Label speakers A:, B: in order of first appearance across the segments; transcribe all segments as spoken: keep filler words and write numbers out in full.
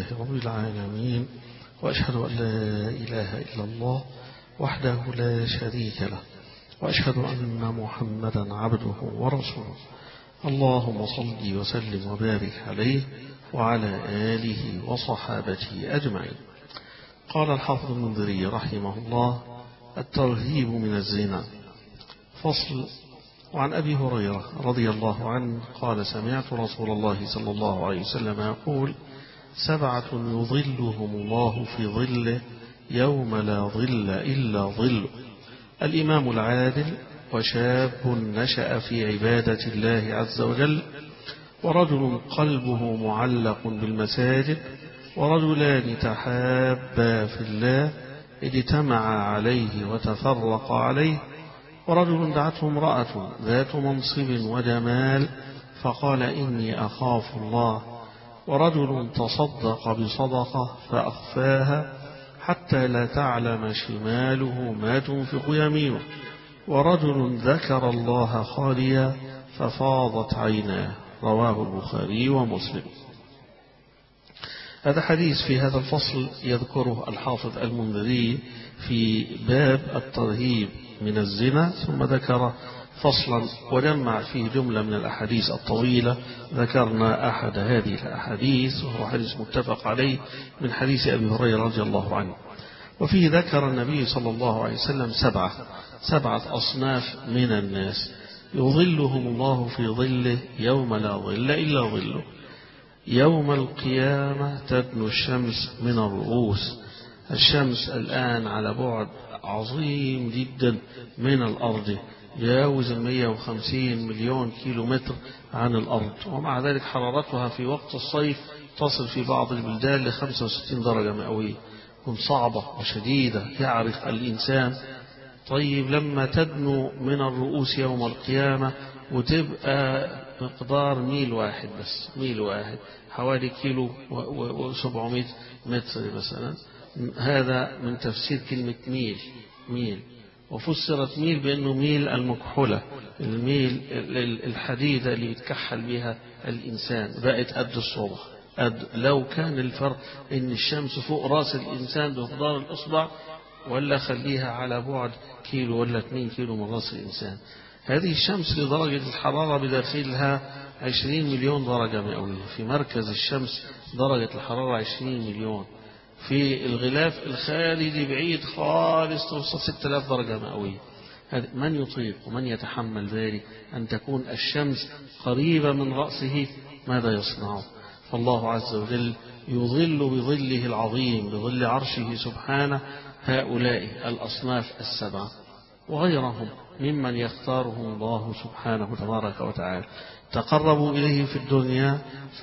A: لله رب العالمين، وأشهد أن لا إله إلا الله وحده لا شريك له، وأشهد أن محمدا عبده ورسوله. اللهم صل وسلم وبارك عليه وعلى آله وصحابته أجمعين. قال الحافظ المنذري رحمه الله: الترهيب من الزنا. فصل. وعن أبي هريرة رضي الله عنه قال: سمعت رسول الله صلى الله عليه وسلم يقول: سبعة يظلهم الله في ظله يوم لا ظل إلا ظله: الإمام العادل، وشاب نشأ في عبادة الله عز وجل، ورجل قلبه معلق بالمساجد، ورجلان تحابا في الله اجتمعا عليه وتفرقا عليه، ورجل دعته امرأة ذات منصب وجمال فقال: إني أخاف الله، ورجل تصدق بصدقة فأخفاها حتى لا تعلم شماله ما تنفق يمينه، ورجل ذكر الله خاليا ففاضت عيناه. رواه البخاري ومسلم. هذا حديث في هذا الفصل يذكره الحافظ المنذري في باب الترهيب من الزنا، ثم ذكر فصلا وجمع فيه جملة من الأحاديث الطويلة. ذكرنا أحد هذه الأحاديث وهو حديث متفق عليه من حديث أبي هريرة رضي الله عنه، وفيه ذكر النبي صلى الله عليه وسلم سبعة سبعة أصناف من الناس يظلهم الله في ظله يوم لا ظل إلا ظله. يوم القيامة تدنو الشمس من الرؤوس. الشمس الآن على بعد عظيم جدا من الأرض، يجاوز مئة وخمسين مليون كيلو متر عن الأرض، ومع ذلك حرارتها في وقت الصيف تصل في بعض البلدان ل خمسة وستين درجة مئوية، تكون صعبة وشديدة يعرق الإنسان. طيب لما تدنو من الرؤوس يوم القيامة وتبقى مقدار ميل واحد بس، ميل واحد حوالي كيلو وسبعمائة متر مثلا، هذا من تفسير كلمة ميل. ميل وفسرت ميل بأنه ميل المكحلة، الميل الحديدة اللي يتكحل بها الإنسان، بقت قد الصبح. قد لو كان الفرق إن الشمس فوق رأس الإنسان بمقدار الإصبع، ولا خليها على بعد كيلو ولا اثنين كيلو من رأس الإنسان. هذه الشمس لدرجة الحرارة بداخلها عشرين مليون درجة مئوية، في مركز الشمس درجة الحرارة عشرين مليون، في الغلاف الخارجي بعيد خالص توصل ستة آلاف درجة مئوية. من يطيق ومن يتحمل ذلك؟ أن تكون الشمس قريبة من رأسه، ماذا يصنع؟ فالله عز وجل يظل بظله العظيم، بظل عرشه سبحانه، هؤلاء الأصناف السبعة وغيرهم ممن يختارهم الله سبحانه تبارك وتعالى. تقربوا إليه في الدنيا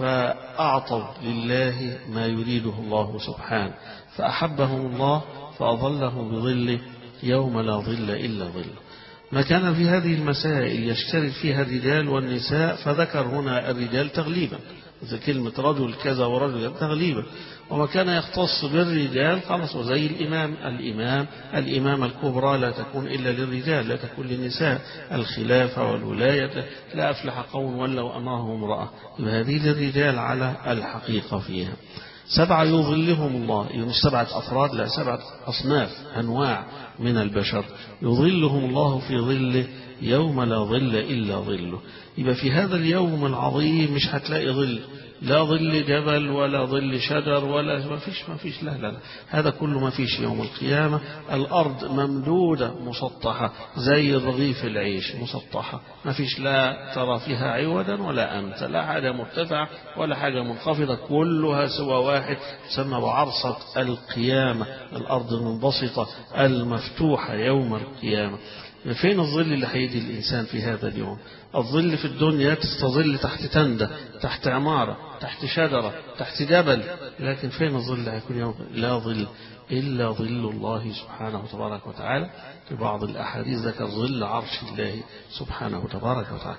A: فأعطوا لله ما يريده الله سبحانه، فأحبهم الله فأظلهم بظله يوم لا ظل إلا ظله. ما كان في هذه المسائل يشترك فيها الرجال والنساء، فذكر هنا الرجال تغليبا، إذا كلمة رجل كذا ورجل تغليبا، وما كان يختص بالرجال خلاص. وزي الإمام الإمام الإمام الكبرى لا تكون إلا للرجال، لا تكون للنساء. الخلافة والولاية لا أفلح قوم ولوا أمرهم امرأة، هذه للرجال على الحقيقة فيها. سبعة يظلهم الله، يعني مش سبعة أفراد، لا، سبعة أصناف أنواع من البشر يظلهم الله في ظله يوم لا ظل إلا ظله. يبقى في هذا اليوم العظيم مش هتلاقي ظل، لا ظل جبل ولا ظل شجر ولا ما فيش ما فيش لا لا لا هذا كله ما فيش يوم القيامة. الأرض ممدودة مسطحة زي رغيف العيش، مسطحة، ما فيش لا ترى فيها عودا ولا أمتا، لا حاجة مرتفعة ولا حاجة منخفضة، كلها سوى واحد، تسمى بعرصة القيامة. الأرض المنبسطة المفتوحة يوم القيامة. فين الظل اللي هيدي الإنسان في هذا اليوم؟ الظل في الدنيا تستظل تحت تندة، تحت عمارة، تحت شجرة، تحت جبل، لكن فين الظل هيكون يوم؟ لا ظل إلا ظل الله سبحانه تبارك وتعالى. في بعض الأحاديث ذكر ظل عرش الله سبحانه تبارك وتعالى.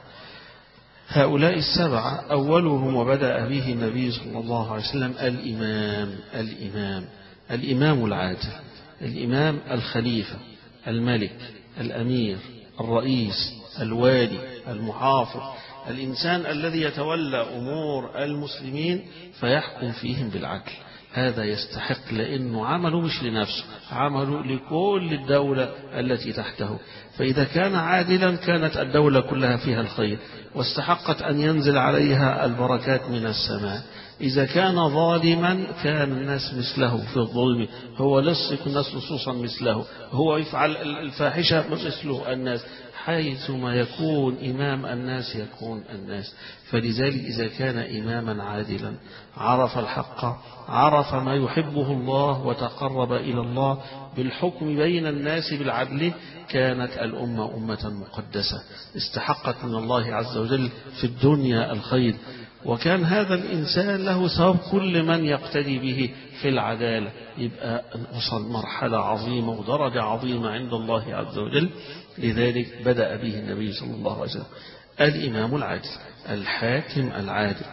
A: هؤلاء السبعة أولهم وبدأ به النبي صلى الله عليه وسلم الإمام الإمام الإمام العادل، الإمام الخليفة، الملك، الأمير، الرئيس، الوالي، المحافظ، الإنسان الذي يتولى أمور المسلمين فيحكم فيهم بالعدل، هذا يستحق، لأنه عمله مش لنفسه، عمله لكل الدولة التي تحته. فإذا كان عادلا كانت الدولة كلها فيها الخير واستحقت أن ينزل عليها البركات من السماء. إذا كان ظالما كان الناس مثله في الظلم، هو لصق الناس لصوصا مثله، هو يفعل الفاحشة مثله الناس، حيثما يكون إمام الناس يكون الناس. فلذلك إذا كان إماما عادلا عرف الحق، عرف ما يحبه الله وتقرب إلى الله بالحكم بين الناس بالعدل، كانت الأمة أمة مقدسة استحقت من الله عز وجل في الدنيا الخير، وكان هذا الإنسان له ثواب كل من يقتدي به في العدالة، يبقى وصل مرحلة عظيمة ودرجة عظيمة عند الله عز وجل. لذلك بدأ به النبي صلى الله عليه وسلم الإمام العادل، الحاكم العادل.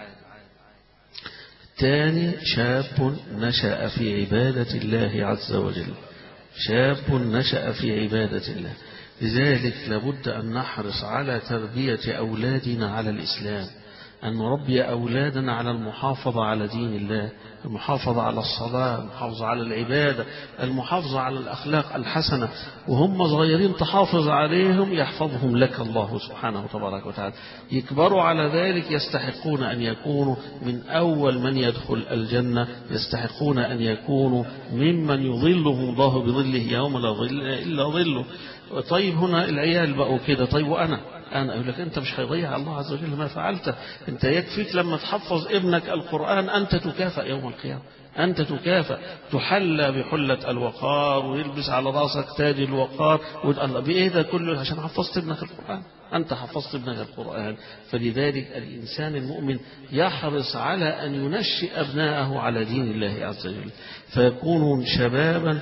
A: الثاني شاب نشأ في عبادة الله عز وجل، شاب نشأ في عبادة الله. لذلك لابد أن نحرص على تربية أولادنا على الإسلام، أن نربي أولادنا على المحافظة على دين الله، المحافظة على الصلاة، المحافظة على العبادة، المحافظة على الأخلاق الحسنة، وهم صغيرين تحافظ عليهم يحفظهم لك الله سبحانه وتبارك وتعالى. يكبروا على ذلك يستحقون أن يكونوا من أول من يدخل الجنة، يستحقون أن يكونوا ممن يظلهم الله بظله يوم لا ظل إلا ظله. طيب هنا العيال بقوا كده، طيب وأنا أنا أقول لك أنت مش هيضيع الله عز وجل ما فعلته، أنت يكفيك لما تحفظ ابنك القرآن أنت تكافأ يوم القيامة، أنت تكافأ، تحلى بحلة الوقار ويلبس على رأسك تاج الوقار، وتقول بإيه ده كله عشان حفظت ابنك القرآن، أنت حفظت ابنك القرآن. فلذلك الإنسان المؤمن يحرص على أن ينشئ أبناءه على دين الله عز وجل، فيكونون شبابا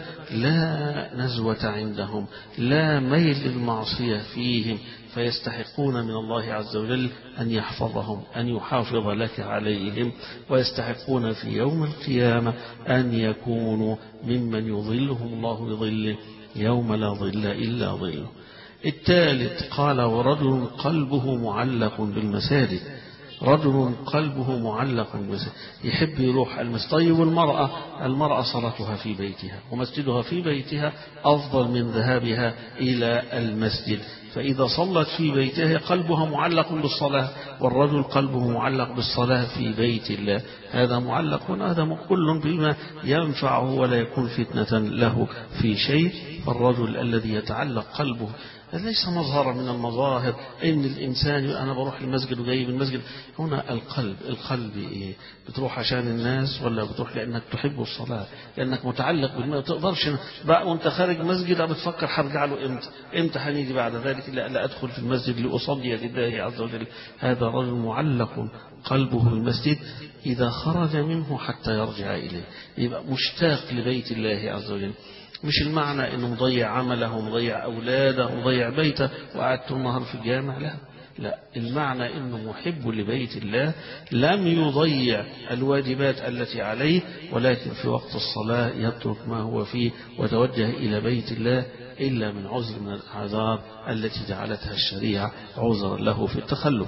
A: لا نزوة عندهم، لا ميل للمعصية فيهم، فيستحقون من الله عز وجل أن يحفظهم، أن يحافظ لك عليهم، ويستحقون في يوم القيامة أن يكونوا ممن يظلهم الله بظله يوم لا ظل إلا ظله. الثالث قال ورجل قلبه معلق بالمساجد، رجل قلبه معلق بالمساجد يحب يروح المسجد. طيب المرأة المرأة صلاتها في بيتها ومسجدها في بيتها أفضل من ذهابها إلى المسجد، فإذا صلت في بيتها قلبها معلق بالصلاة، والرجل قلبه معلق بالصلاة في بيت الله، هذا معلق هذا كل بما ينفعه ولا يكون فتنة له في شيء. فالرجل الذي يتعلق قلبه ليس مظهرا من المظاهر ان الانسان انا بروح المسجد وجاي من المسجد، هنا القلب القلب ايه؟ بتروح عشان الناس ولا بتروح لانك تحب الصلاه، لانك متعلق بالماء، ما تقدرش بقى وانت خارج مسجد بتفكر هرجع له امتى امتى هنيجي بعد ذلك لا, لا ادخل في المسجد لاصلي لله عز وجل. هذا رجل معلق قلبه بالمسجد، اذا خرج منه حتى يرجع اليه يبقى مشتاق لبيت الله عز وجل. مش المعنى انه مضيع عمله ومضيع اولاده ومضيع بيته وقعد طول النهار في الجامع، لا لا، المعنى انه محب لبيت الله، لم يضيع الواجبات التي عليه، ولكن في وقت الصلاة يترك ما هو فيه وتوجه الى بيت الله الا من عذر من الاعذار التي جعلتها الشريعة عذرا له في التخلف.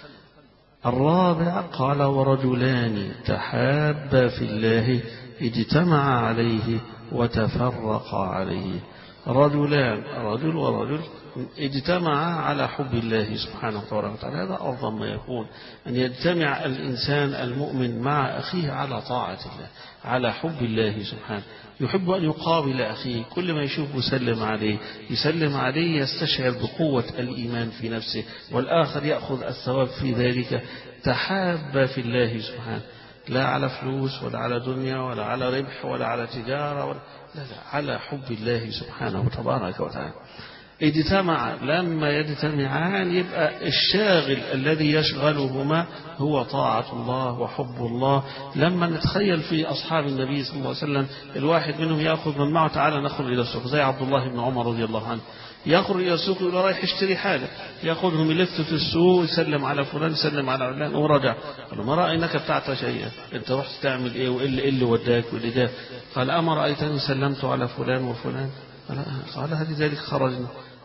A: الرابع قال ورجلان تحابا في الله اجتمع عليه وتفرق عليه. رجلان رجل ورجل اجتمع على حب الله سبحانه وتعالى، هذا أعظم ما يكون، أن يجتمع الإنسان المؤمن مع أخيه على طاعة الله، على حب الله سبحانه، يحب أن يقابل أخيه، كل ما يشوف يسلم عليه يسلم عليه يستشعر بقوة الإيمان في نفسه، والآخر يأخذ الثواب في ذلك. تحاب في الله سبحانه، لا على فلوس ولا على دنيا ولا على ربح ولا على تجارة ولا لا, لا على حب الله سبحانه وتبارك وتعالى. اجتمع، لما يجتمعان يبقى الشاغل الذي يشغلهما هو طاعة الله وحب الله. لما نتخيل في أصحاب النبي صلى الله عليه وسلم الواحد منهم يأخذ من معه تعالى نخرج إلى السوق، زي عبد الله بن عمر رضي الله عنه، يخرج إلى السوق يقول رايح يشتري حاجة، يأخذهم يلف في السوق يسلم على فلان يسلم على علان ورجع، قال ما رأيناك بتاعت شيئا، انت رحت تعمل ايه وايه اللي, اللي وداك واللي ده؟ قال أما رأيتني سلمت على فلان وفلان؟ قال هذه ذلك خرجنا.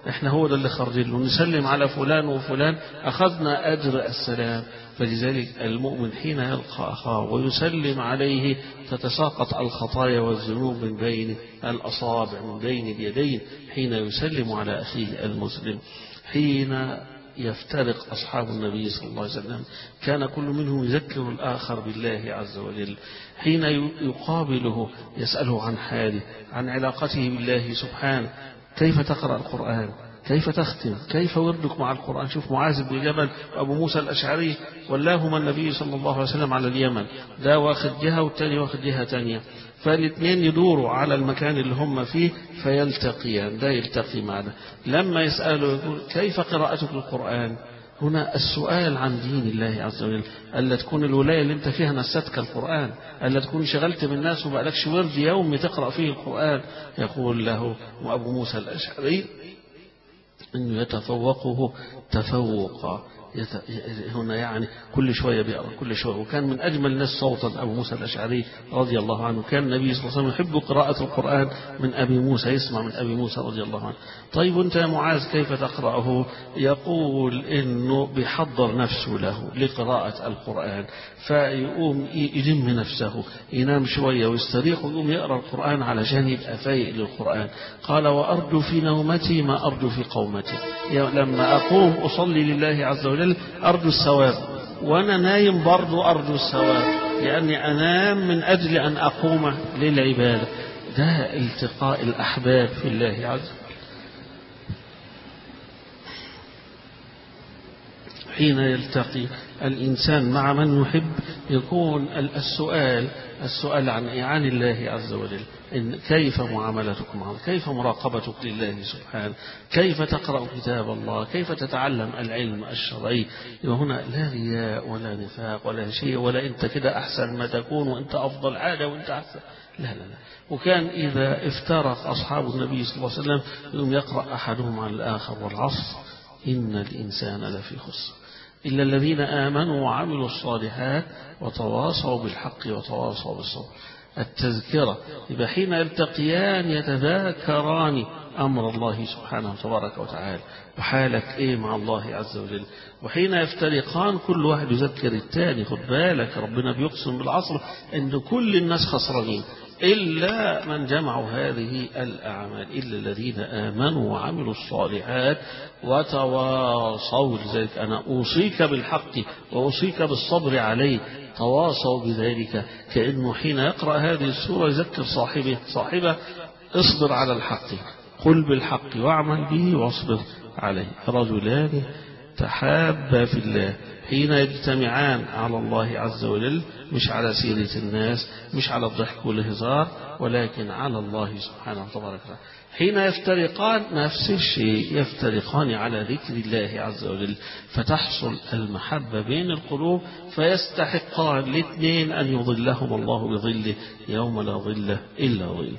A: احنا هو ده اللي خرجين له، نسلم على فلان وفلان أخذنا أجر السلام. فلذلك المؤمن حين يلقى أخاه ويسلم عليه تتساقط الخطايا والذنوب من بين الأصابع من بين اليدين حين يسلم على أخيه المسلم. حين يفترق أصحاب النبي صلى الله عليه وسلم كان كل منهم يذكر الآخر بالله عز وجل. حين يقابله يسأله عن حاله، عن علاقته بالله سبحانه، كيف تقرأ القرآن، كيف تختم، كيف وردك مع القرآن. شوف معاذ بن جبل وأبو موسى الأشعري ولاهما النبي صلى الله عليه وسلم على اليمن، ده واخد جهة والتاني واخد جهة تانية، فالاثنين يدوروا على المكان اللي هم فيه فيلتقيان، ده يلتقي معنا. لما يسأله يقول كيف قراءتك للقرآن؟ هنا السؤال عن دين الله عز وجل، ألا تكون الولاية اللي انت فيها نستك القرآن، ألا تكون شغلت بالناس وما لكش ورد يومي تقرأ فيه القرآن. يقول له وأبو موسى الأشعري أنه يتفوقه تفوقا، هنا يعني كل شوية بيقرأ كل شوية. وكان من أجمل الناس صوتا أبو موسى الأشعري رضي الله عنه، كان النبي صلى الله عليه وسلم يحب قراءة القرآن من أبي موسى، يسمع من أبي موسى رضي الله عنه. طيب وأنت يا معاذ كيف تقرأه؟ يقول إنه بيحضر نفسه له لقراءة القرآن، فيقوم يلم نفسه، ينام شوية ويستريح ويقوم يقرأ القرآن علشان يبقى فايق للقرآن. قال وأرجو في نومتي ما أرجو في قومتي، لما أقوم أصلي لله عز وجل أرجو الثواب، وأنا نايم برضو أرجو الثواب، لأني أنام من أجل أن أقوم للعبادة. ده التقاء الأحباب في الله عز وجل. حين يلتقي الإنسان مع من يحب يكون السؤال السؤال عن عن الله عز وجل، إن كيف معاملتك معه، كيف مراقبتك لله سبحانه، كيف تقرأ كتاب الله، كيف تتعلم العلم الشرعي. وهنا لا رياء ولا نفاق ولا شيء، ولا أنت كده أحسن ما تكون وأنت أفضل حاجة وأنت أحسن، لا لا لا. وكان إذا افترق أصحاب النبي صلى الله عليه وسلم يوم يقرأ أحدهم على الآخر والعصر إن الإنسان لفي خسر إلا الذين آمنوا وعملوا الصالحات وتواصوا بالحق وتواصوا بالصبر. التذكرة يبقى حين يلتقيان يتذاكران أمر الله سبحانه تبارك وتعالى وحالك إيه مع الله عز وجل. وحين يفترقان كل واحد يذكر الثاني. خد بالك ربنا بيقسم بالعصر إن كل الناس خسرانين إلا من جمعوا هذه الأعمال، إلا الذين آمنوا وعملوا الصالحات وتواصوا. لذلك أنا أوصيك بالحق وأوصيك بالصبر عليه، تواصوا بذلك. كأنه حين يقرأ هذه السورة يذكر صاحبه صاحبه اصبر على الحق، قل بالحق واعمل به واصبر عليه. رجلان تحابا في الله حين يجتمعان على الله عز وجل، مش على سيرة الناس، مش على الضحك والهزار، ولكن على الله سبحانه وتعالى. حين يفترقان نفس الشيء، يفترقان على ذكر الله عز وجل، فتحصل المحبة بين القلوب، فيستحقان الاثنين أن يظلهم الله بظله يوم لا ظل إلا ظله.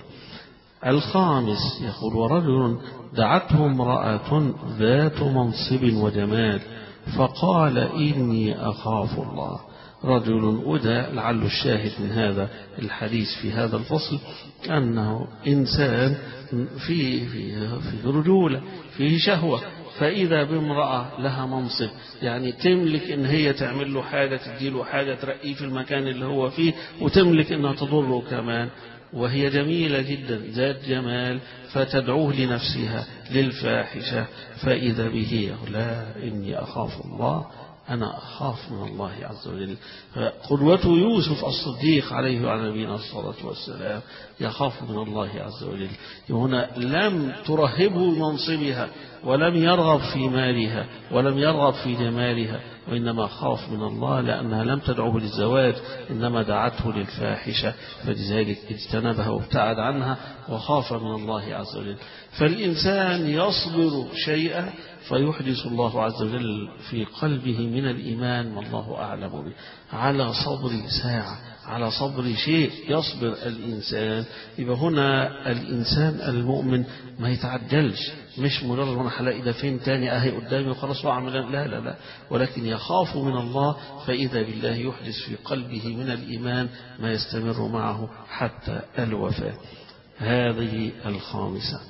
A: الخامس يقول ورجل دعته امرأة ذات منصب وجمال فقال إني أخاف الله. رجل وده لعل الشاهد من هذا الحديث في هذا الفصل أنه إنسان فيه, فيه, فيه رجولة، فيه شهوة، فإذا بامرأة لها منصب، يعني تملك إن هي تعمل له حاجة، تديله حاجة، ترقيه في المكان اللي هو فيه، وتملك إنها تضره كمان، وهي جميلة جدا ذات جمال، فتدعوه لنفسها للفاحشة، فإذا به يقول لا إني أخاف الله، أنا أخاف من الله عز وجل. قدوة يوسف الصديق عليه وعلى نبينا الصلاة والسلام يخاف من الله عز وجل. هنا لم ترهبه منصبها، ولم يرغب في مالها، ولم يرغب في جمالها، وإنما خاف من الله لأنها لم تدعوه للزواج، إنما دعته للفاحشة، فلذلك اجتنبها وابتعد عنها وخاف من الله عز وجل. فالإنسان يصبر شيئا فيحدث الله عز وجل في قلبه من الإيمان والله أعلم به، على صبر ساعة، على صبر شيء يصبر الإنسان. يبقى هنا الإنسان المؤمن ما يتعجلش، مش مجرد وانا هلاقي ده فين تاني اهي قدامي وخلاص واعمل، لا لا لا، ولكن يخاف من الله، فإذا بالله يحدث في قلبه من الإيمان ما يستمر معه حتى الوفاة. هذه الخامسة.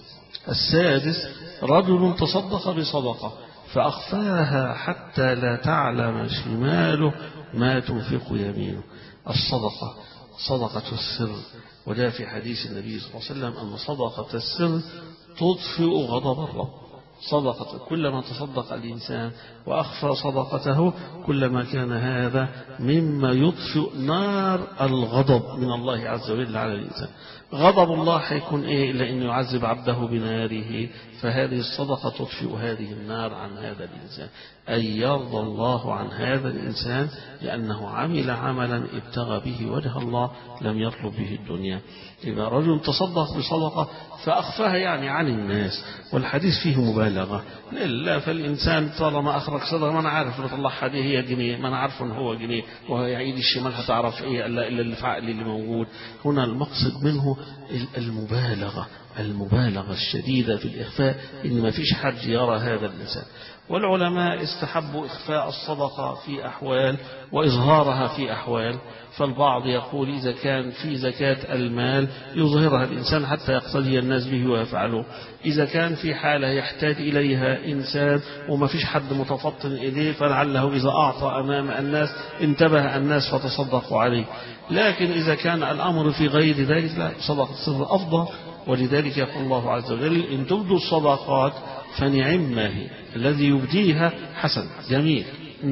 A: السادس رجل تصدق بصدقة فأخفاها حتى لا تعلم شماله ما تنفق يمينه. الصدقة صدقة السر، وجاء في حديث النبي صلى الله عليه وسلم أن صدقة السر تطفئ غضب الرب. صدقة كلما تصدق الإنسان وأخفى صدقته كلما كان هذا مما يطفئ نار الغضب من الله عز وجل على الإنسان. غضب الله حيكون إيه إلا أن يعذب عبده بناره، فهذه الصدقة تطفئ هذه النار عن هذا الإنسان، أي يرضى الله عن هذا الإنسان لأنه عمل عملا ابتغى به وجه الله لم يطلب به الدنيا. إذا رجل تصدق بصدقة فأخفاها يعني عن الناس، والحديث فيه مبالغة. لا، فالإنسان طالما أخرج صدقة ما أنا عارف لو طلعها دي هي جنيه، ما أنا عارف أن هو جنيه، ويعيد الشمال هتعرف إيه إلا اللي في عقلي اللي موجود. هنا المقصد منه المبالغة، المبالغة الشديدة في الإخفاء، إن ما فيش حد يرى هذا الإنسان. والعلماء استحبوا إخفاء الصدقة في أحوال وإظهارها في أحوال. فالبعض يقول إذا كان في زكاة المال يظهرها الإنسان حتى يقتدي الناس به ويفعله، إذا كان في حالة يحتاج إليها إنسان وما فيش حد متفطن إليه فلعله إذا أعطى أمام الناس انتبه الناس فتصدقوا عليه. لكن إذا كان الأمر في غير ذلك لا، صدقة السر أفضل. ولذلك يقول الله عز وجل إن تبدوا الصدقات فنعم هي، الذي يبديها حسن جميل،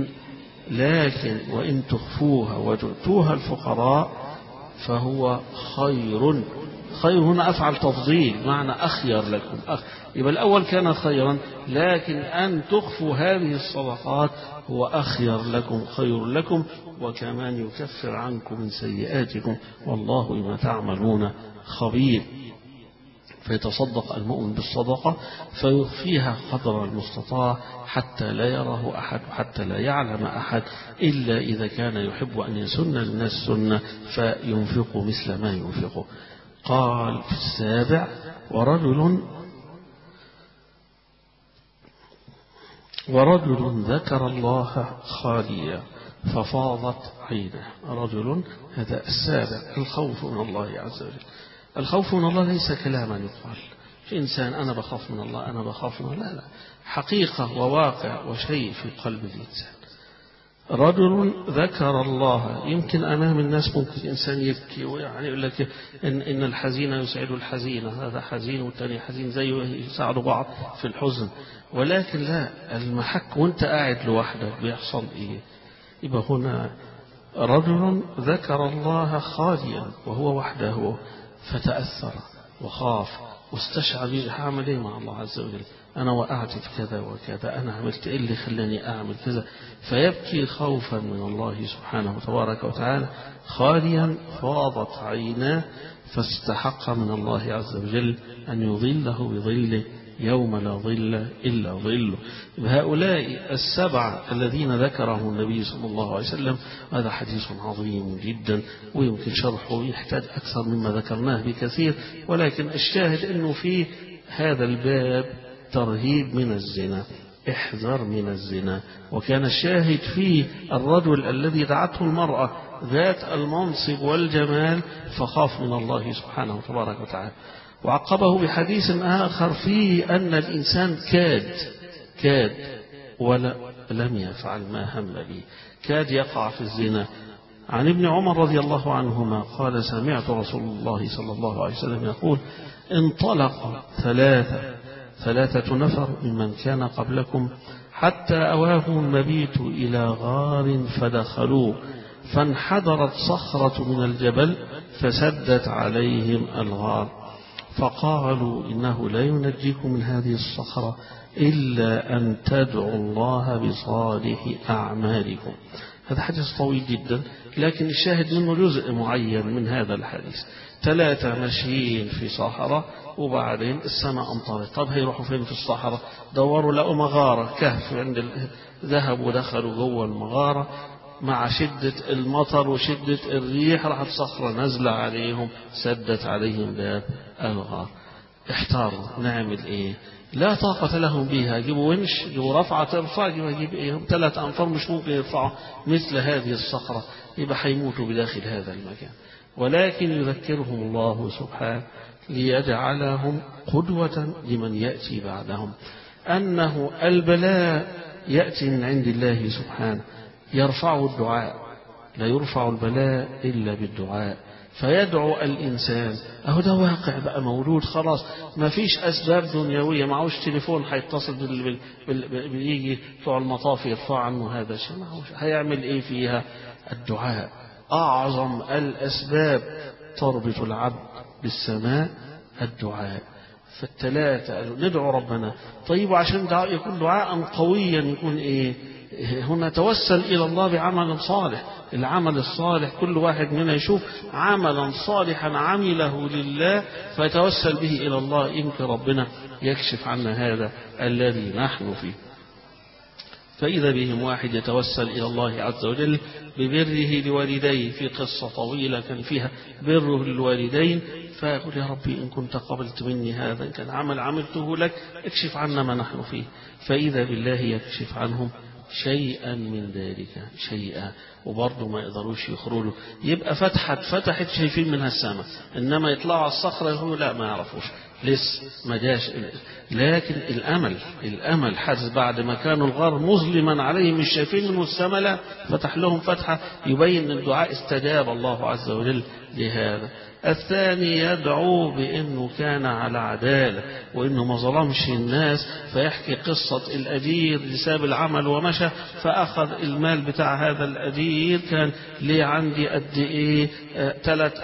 A: لكن وإن تخفوها وتؤتوها الفقراء فهو خير. خير هنا أفعل تفضيل، معنى أخير لكم. أخ... يبقى الأول كان خيرا، لكن أن تخفوا هذه الصدقات هو أخير لكم خير لكم، وكمان يكفر عنكم من سيئاتكم والله بما تعملون خبير. فيتصدق المؤمن بالصدقة فيخفيها قدر المستطاع حتى لا يراه أحد وحتى لا يعلم أحد، إلا إذا كان يحب أن يسن للناس سنة فينفق مثل ما ينفقه. قال في السابع ورجل ورجل ذكر الله خاليا ففاضت عينه. رجل هذا السابع الخوف من الله عز وجل. الخوف من الله ليس كلاما يقال في إنسان أنا بخاف من الله أنا بخاف من الله، لا لا، حقيقة وواقع وشيء في قلب الإنسان. رجل ذكر الله، يمكن أمام الناس ممكن إنسان يبكي ويعني يقول لك إن, إن الحزين يسعد الحزين، هذا حزين والتاني حزين زيه يساعدوا بعض في الحزن، ولكن لا، المحك وانت قاعد لوحدك بيحصل إيه؟ يبقى هنا رجل ذكر الله خاليا وهو وحده فتأثر وخاف واستشعر هعمل ايه مع الله عز وجل، أنا وقعت في كذا وكذا، أنا عملت إيه اللي خلاني أعمل كذا، فيبكي خوفا من الله سبحانه تبارك وتعالى. خاليا فاضت عيناه فاستحق من الله عز وجل أن يظله بظله يوم لا ظل إلا ظله. هؤلاء السبعة الذين ذكرهم النبي صلى الله عليه وسلم، هذا حديث عظيم جدا ويمكن شرحه يحتاج أكثر مما ذكرناه بكثير، ولكن الشاهد أنه في هذا الباب ترهيب من الزنا، احذر من الزنا. وكان الشاهد فيه الرجل الذي دعته المرأة ذات المنصب والجمال فخاف من الله سبحانه تبارك وتعالى. وعقبه بحديث آخر فيه أن الإنسان كاد كاد ولا لم يفعل ما هم به، كاد يقع في الزنا. عن ابن عمر رضي الله عنهما قال سمعت رسول الله صلى الله عليه وسلم يقول انطلق ثلاثة ثلاثة نفر ممن كان قبلكم حتى أواهم المبيت إلى غار فدخلوه فانحدرت صخرة من الجبل فسدت عليهم الغار، فقالوا إنه لا ينجيكم من هذه الصخرة إلا أن تدعوا الله بصالح أعمالكم. هذا حديث طويل جدا، لكن الشاهد منه جزء معين من هذا الحديث. ثلاثة ماشيين في صحراء وبعدين السماء أمطرت، طب هيروحوا فين في الصحراء؟ دوروا لقوا مغارة كهف عند ذهبوا ودخلوا جوه المغارة، مع شدة المطر وشدة الريح راحت صخرة نزل عليهم سدت عليهم باب الغار. احتاروا نعمل ايه؟ لا طاقة لهم بها، يجيبوا ونش يجيبوا رفعة ترفع، يجيب ايه؟ ثلاث أنفار مش ممكن يرفعوا مثل هذه الصخرة، يبقى حيموتوا بداخل هذا المكان. ولكن يذكرهم الله سبحانه ليجعلهم قدوة لمن يأتي بعدهم، أنه البلاء يأتي من عند الله سبحانه يرفعه الدعاء، لا يرفع البلاء إلا بالدعاء، فيدعو الإنسان. أهو ده واقع بقى مولود خلاص، ما فيش أسباب دنيوية، معهوش تليفون هيتصل بال... بال... بيجي بتوع المطاف يرفع عنه هذا الشيء، معهوش، هيعمل إيه فيها؟ الدعاء أعظم الأسباب تربط العبد بالسماء، الدعاء. فالثلاثة قالوا ندعو ربنا. طيب وعشان دعاء يكون دعاء قويا يكون إيه؟ هنا توسل إلى الله بعمل صالح. العمل الصالح كل واحد منا يشوف عملا صالحا عمله لله فيتوسل به إلى الله، يمكن ربنا يكشف عنا هذا الذي نحن فيه. فإذا بهم واحد يتوسل إلى الله عز وجل ببره لوالديه، في قصة طويلة كان فيها بره للوالدين، فيقول يا ربي إن كنت قبلت مني هذا، إن كان عمل عملته لك اكشف عنا ما نحن فيه. فإذا بالله يكشف عنهم شيئا من ذلك، شيئا، وبرضه ما يقدروش يخرجوا. يبقى فتحت فتحت شايفين منها السماء، إنما يطلعوا على الصخرة يقولوا لا ما يعرفوش لسه ما جاش. لكن الأمل الأمل حدث بعد ما كانوا الغار مظلما عليهم مش شايفين منه السماء، لا فتح لهم فتحة يبين أن الدعاء استجاب الله عز وجل لهذا. الثاني يدعو بأنه كان على عدالة وأنه ما ظلمش الناس، فيحكي قصة الأجير اللي ساب العمل ومشى فأخذ المال بتاع هذا الأجير، كان ليه عندي قد إيه ثلاث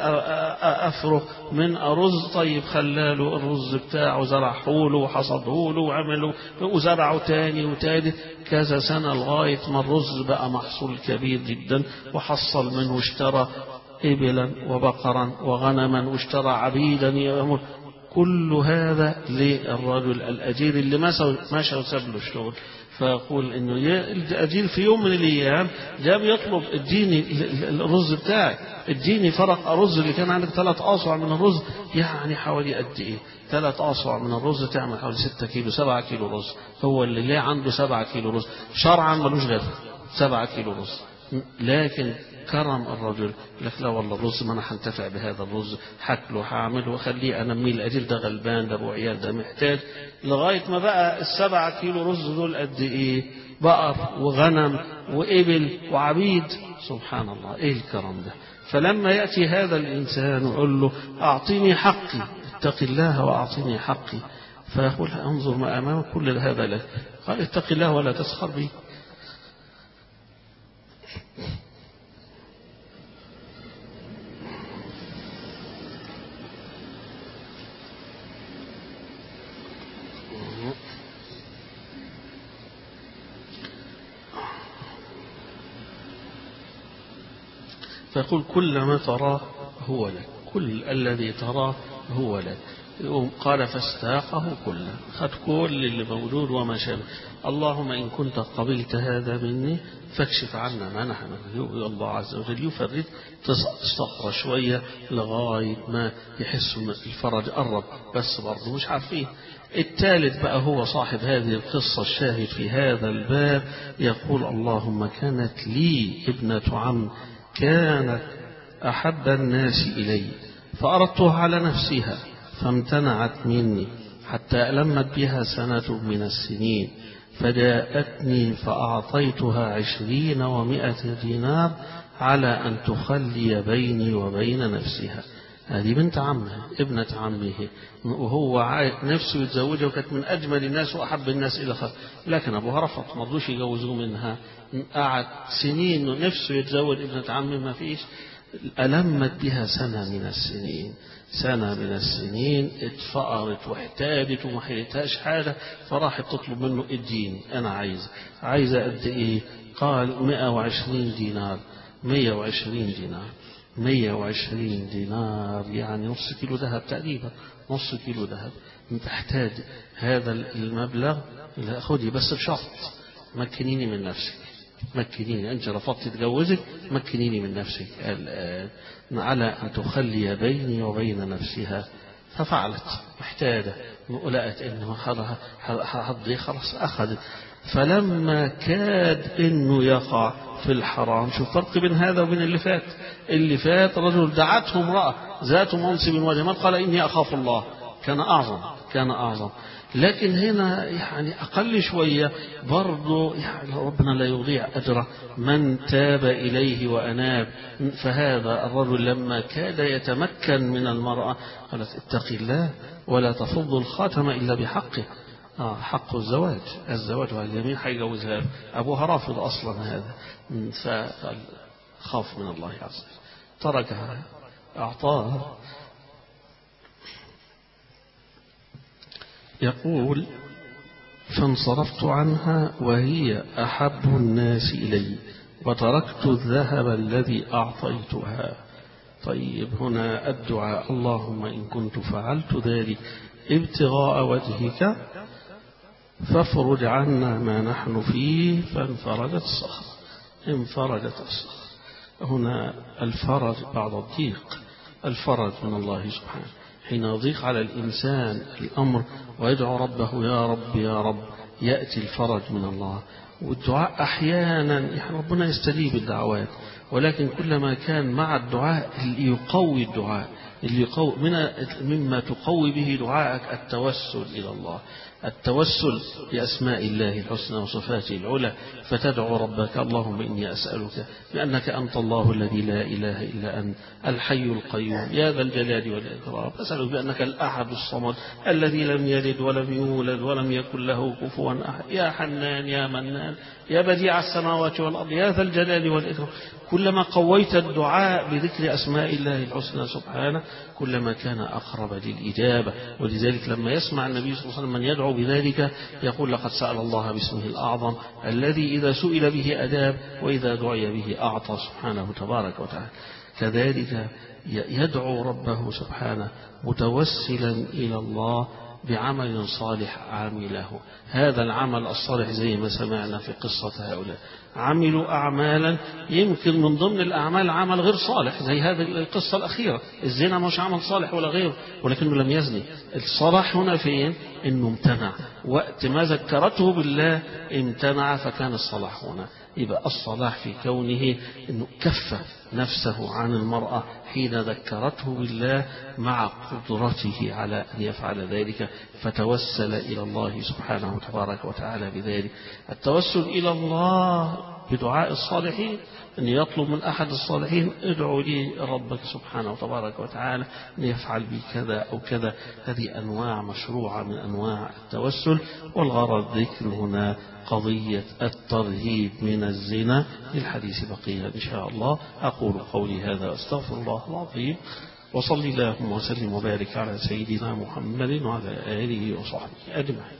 A: أفرق من أرز، طيب خلاله الرز بتاعه زرعه له وحصده له وعمله وزرعه تاني وتالت كذا سنة لغاية ما الرز بقى محصول كبير جدا، وحصل منه اشترى إبلا وبقرا وغنما واشترى عبيدا يأمر. كل هذا للرجل الأجير اللي مشى وساب له الشغل. فيقول إنه الأجير في يوم من الأيام جاب يطلب اديني الرز بتاعك، اديني فرق الرز اللي كان عندك ثلاث أصع من الرز، يعني حوالي قد إيه؟ ثلاث أصع من الرز تعمل حوالي ستة كيلو سبعة كيلو رز. هو اللي ليه عنده سبعة كيلو رز شرعا ملوش غير سبعة كيلو رز، لكن كرم الرجل لك لا والله الرز ما انا هنتفع بهذا الرز، حكله هعمله وخليه انميه، الاجير ده غلبان، ده ابو عيال، ده محتاج، لغايه ما بقى السبعة كيلو رز دول قد ايه؟ بقر وغنم وابل وعبيد. سبحان الله ايه الكرم ده. فلما ياتي هذا الانسان ويقول له اعطيني حقي، اتق الله واعطيني حقي، فيقول انظر ما امامك كل هذا لك، قال اتق الله ولا تسخر بي. فيقول كل ما تراه هو لك، كل الذي تراه هو لك. قال فاستاقه كله، خد كل اللي موجود وما شابه. اللهم إن كنت قبلت هذا مني فاكشف عنا ما نحن فيه. الله عز وجل يفرد تصفر شوية لغاية ما يحسوا الفرج قرب، بس برضه مش عارفين. الثالث بقى هو صاحب هذه القصة الشاهد في هذا الباب، يقول اللهم كانت لي ابنة عم كانت أحب الناس إلي فأردتها على نفسها فامتنعت مني حتى ألمت بها سنة من السنين، فجاءتني فأعطيتها عشرين ومائة دينار على أن تخلي بيني وبين نفسها. هذه بنت عمها ابنة عمه، وهو نفسه يتزوجها وكانت من أجمل الناس وأحب الناس إلى خير، لكن أبوها رفض، ما رضوش يجوزوه منها. قعد سنين نفسه يتزوج ابنة عمه ما فيش. ألمت بها سنة من السنين، سنة من السنين اتفقرت واحتاجت وما حيلتهاش حاجة، فراحت تطلب منه اديني أنا عايزة. عايزة قد إيه؟ قال مئة وعشرين دينار. مئة وعشرين دينار مئة وعشرين دينار يعني نص كيلو ذهب تقريبا، نص كيلو ذهب. تحتاج هذا المبلغ، خدي بس بشرط مكنيني من نفسك، مكنيني أنت رفضت تتجوزك مكنيني من نفسك الآن على أن تخلي بيني وبين نفسها. ففعلت محتاجة، لقت إنه حظي خلاص أخذت فلما كاد إنه يقع في الحرام، شوف فرق بين هذا وبين اللي فات. اللي فات رجل دعته امرأة ذات منصب وجمال قال إني أخاف الله، كان أعظم كان أعظم. لكن هنا يعني أقل شوية برضو، يعني ربنا لا يضيع أجر من تاب إليه وأناب. فهذا الرجل لما كاد يتمكن من المرأة قالت اتقي الله ولا تفض الخاتم إلا بحقه. آه حق الزواج، الزواج والجميع حيجوزها، أبوها رافض أصلا هذا، فقال خاف من الله عز وجل تركها أعطاها. يقول فانصرفت عنها وهي أحب الناس إلي وتركت الذهب الذي أعطيتها. طيب هنا الدعاء اللهم إن كنت فعلت ذلك ابتغاء وجهك فافرج عنا ما نحن فيه. فانفرجت الصخرة، انفرجت الصخرة. هنا الفرج بعد الضيق، الفرج من الله سبحانه حين يضيق على الإنسان الأمر ويدعو ربه يا رب يا رب، يأتي الفرج من الله. والدعاء أحيانا يعني ربنا يستجيب الدعوات، ولكن كلما كان مع الدعاء اللي يقوي الدعاء، اللي يقوي من مما تقوي به دعائك التوسل إلى الله، التوسل بأسماء الله الحسنى وصفاته العلى. فتدعو ربك اللهم إني أسألك بأنك أنت الله الذي لا إله إلا أنت الحي القيوم يا ذا الجلال والإكرام، أسألك بأنك الأحد الصمد الذي لم يلد ولم يولد ولم يكن له كفوا أحد، يا حنان يا منان يا بديع السماوات والأرض يا ذا الجلال والإكرام. كلما قويت الدعاء بذكر أسماء الله الحسنى سبحانه كلما كان أقرب للإجابة. ولذلك لما يسمع النبي صلى الله عليه وسلم من يدعو بذلك يقول لقد سأل الله باسمه الأعظم الذي إذا سئل به أجاب وإذا دعي به أعطى سبحانه تبارك وتعالى. كذلك يدعو ربه سبحانه متوسلا إلى الله بعمل صالح عامله. هذا العمل الصالح زي ما سمعنا في قصة هؤلاء، عملوا أعمالا يمكن من ضمن الأعمال عمل غير صالح زي هذه القصة الأخيرة. الزنا مش عمل صالح ولا غيره ولكنه لم يزني. الصلاح هنا فين؟ إنه امتنع وقت ما ذكرته بالله، امتنع فكان الصلاح هنا. يبقى الصلاح في كونه إنه كف نفسه عن المرأة حين ذكرته بالله مع قدرته على أن يفعل ذلك، فتوسل إلى الله سبحانه تبارك وتعالى بذلك. التوسل إلى الله بدعاء الصالحين، أن يطلب من أحد الصالحين ادعوا لي ربك سبحانه وتبارك وتعالى أن يفعل بي كذا أو كذا. هذه أنواع مشروعة من أنواع التوسل. والغرض ذكر هنا قضية الترهيب من الزنا. للحديث بقية إن شاء الله. أقول قولي هذا واستغفر الله العظيم، وصلي اللهم وسلم وبارك على سيدنا محمد وعلى آله وصحبه أجمعين.